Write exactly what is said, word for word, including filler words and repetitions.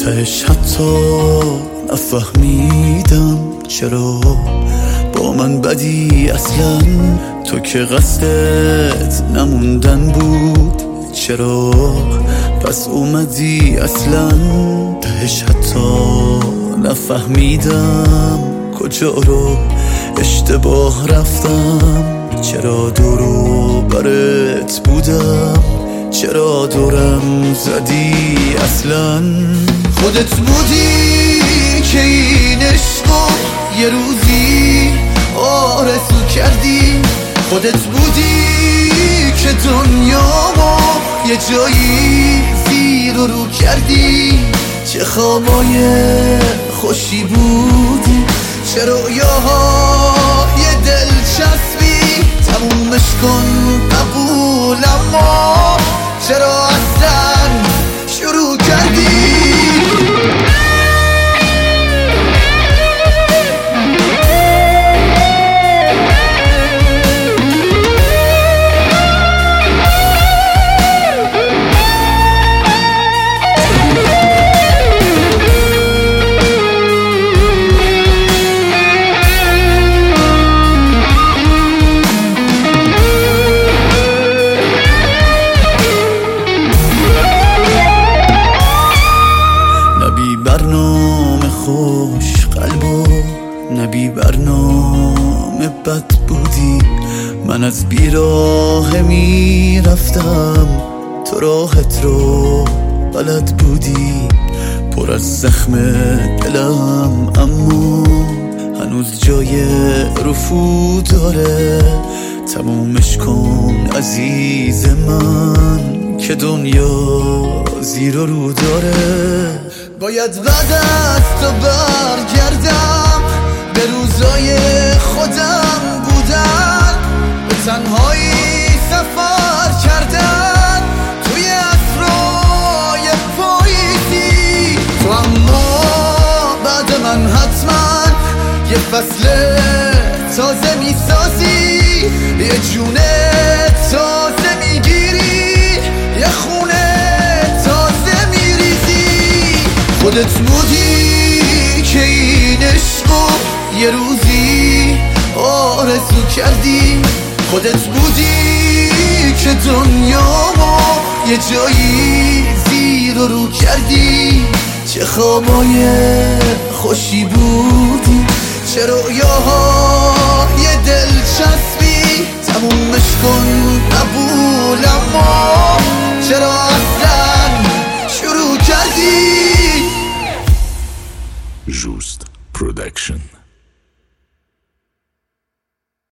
تهش حتی نفهمیدم چرا با من بدی اصلا، تو که قصدت نموندن بود چرا پس اومدی اصلا. تهش حتی نفهمیدم کجا رو اشتباه رفتم، چرا دورو برت بودم، چرا دورم زدی اصلا. خودت بودی که این عشقو یه روزی آرزو کردی، خودت بودی که دنیامو یه جایی زیر و رو کردی. چه خوابای خوشی بودی، چه رویاهای دلچسبی، تمومش کن قبول، اما چرا اصلا شروع کردی؟ برنامه خوش قلبو نبی برنامه بد بودی، من از بیراه می رفتم تو راحت رو بلد بودی. پر از زخم دلم اما هنوز جای رفو داره، تمومش کن عزیز من که دنیا زیر و رو داره. باید بعد از تو برگردم به روزای خودم بودن، به تنهایی سفر کردن توی عطرای پاییزی. تو اما بعد من حتما یه فصل تازه میسازی، یه جون تازه میگیری، یه خونه تازه میریزی. خودت بودی که این عشقو یه روزی آرزو کردی، خودت بودی که دنیامو یه جایی زیر و رو کردی. چه خوابای خوشی بودی، چه رویاهای دلچسبی، تمومش کن قبول، اما چرا اصلا شروع کردی؟ Just Production.